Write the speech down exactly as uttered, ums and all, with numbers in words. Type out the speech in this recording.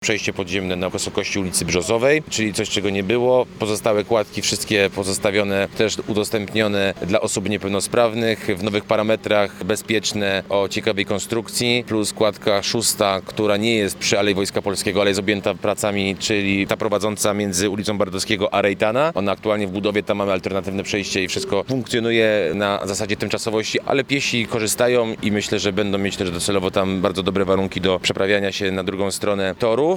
Przejście podziemne na wysokości ulicy Brzozowej, czyli coś, czego nie było. Pozostałe kładki wszystkie pozostawione, też udostępnione dla osób niepełnosprawnych w nowych parametrach, bezpieczne, o ciekawej konstrukcji, plus kładka szósta, która nie jest przy Alei Wojska Polskiego, ale jest objęta pracami, czyli ta prowadząca między ulicą Bardowskiego a Rejtana. Ona aktualnie w budowie, tam mamy alternatywne przejście i wszystko funkcjonuje na zasadzie tymczasowości, ale piesi korzystają i myślę, że będą mieć też docelowo tam bardzo dobre warunki do przeprawiania się na drugą stronę toru.